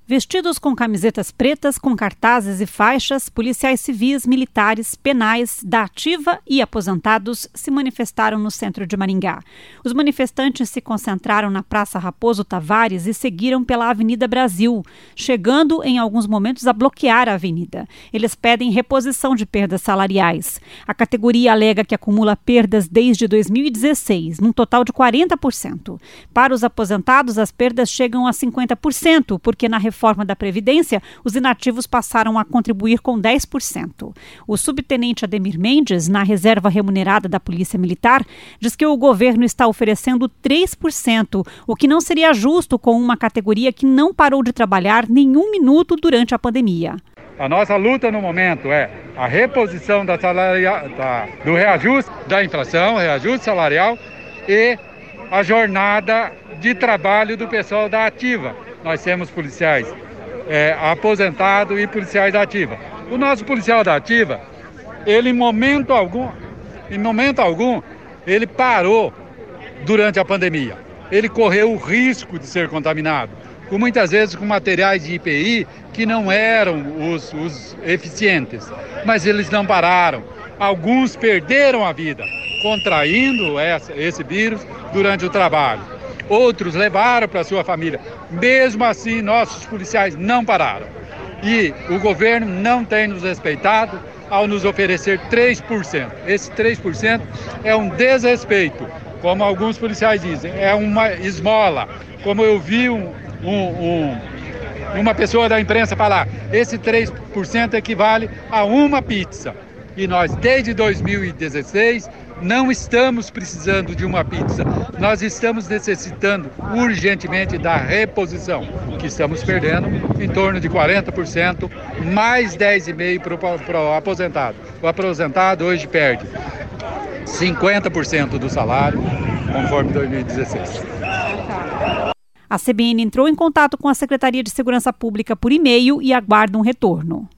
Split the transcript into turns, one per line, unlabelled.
Vestidos com camisetas pretas, com cartazes e faixas, policiais civis, militares, penais, da ativa e aposentados se manifestaram no centro de Maringá. Os manifestantes se concentraram na Praça Raposo Tavares e seguiram pela Avenida Brasil, chegando em alguns momentos a bloquear a avenida. Eles pedem reposição de perdas salariais. A categoria alega que acumula perdas desde 2016, num total de 40%. Para os aposentados, as perdas chegam a 50%, porque na reforma da Previdência, os inativos passaram a contribuir com 10%. O subtenente Ademir Mendes, na reserva remunerada da Polícia Militar, diz que o governo está oferecendo 3%, o que não seria justo com uma categoria que não parou de trabalhar nenhum minuto durante a pandemia.
A nossa luta no momento é a reposição do reajuste da inflação, reajuste salarial e a jornada de trabalho do pessoal da ativa. Nós temos policiais aposentados e policiais da ativa. O nosso policial da ativa, ele em momento algum, ele parou durante a pandemia. Ele correu o risco de ser contaminado, muitas vezes com materiais de EPI que não eram os eficientes. Mas eles não pararam. Alguns perderam a vida contraindo esse vírus durante o trabalho. Outros levaram para sua família. Mesmo assim, nossos policiais não pararam. E o governo não tem nos respeitado ao nos oferecer 3%. Esse 3% é um desrespeito, como alguns policiais dizem, é uma esmola. Como eu vi uma pessoa da imprensa falar, esse 3% equivale a uma pizza. E nós, desde 2016, não estamos precisando de uma pizza. Nós estamos necessitando urgentemente da reposição, que estamos perdendo em torno de 40%, mais 10,5% para o aposentado. O aposentado hoje perde 50% do salário, conforme 2016.
A CBN entrou em contato com a Secretaria de Segurança Pública por e-mail e aguarda um retorno.